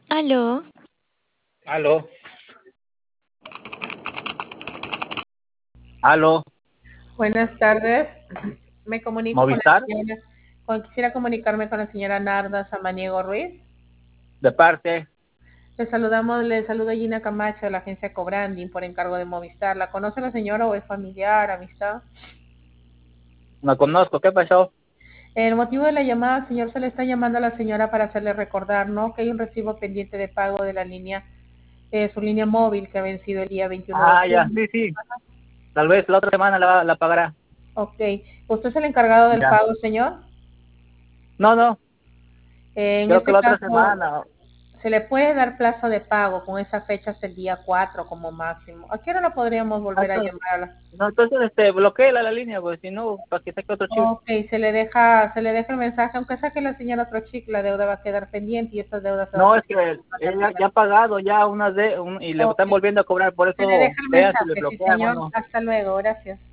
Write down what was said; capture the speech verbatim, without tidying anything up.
Aló, Aló, aló, Buenas tardes. Me comunico con la Movistar, señora, con- quisiera comunicarme con la señora Narda Samaniego Ruiz. de parte, Le saludamos, le saluda Gina Camacho de la agencia Cobranding por encargo de Movistar. ¿La conoce la señora o es familiar, amistad? no conozco, ¿qué pasó? El motivo de la llamada, señor, se le está llamando a la señora para hacerle recordar, ¿no? Que hay un recibo pendiente de pago de la línea, eh, su línea móvil que ha vencido el día veintiuno de Ah, ya, junio. sí, sí, tal vez la otra semana la, la pagará. Ok. ¿Usted es el encargado del Ya, pago, señor? no, no, Eh, en creo que este la otra caso, semana, se le puede dar plazo de pago con esa fecha hasta el día cuatro como máximo. ¿A qué hora la podríamos ah, volver a entonces, llamarla? no, entonces, este, bloqueela la línea, pues, si no, para que saque otro chip. Ok, se le deja, se le deja el mensaje, aunque saque la señal otro chic, la deuda va a quedar pendiente y esta deuda se va a No, es tener que que él pagar ya, ya ha nuevamente. pagado ya unas de, un- y le Ok, están volviendo a cobrar, por se le eso deja el vean si le mensaje, sí bloquean o señor. no. Hasta luego, gracias.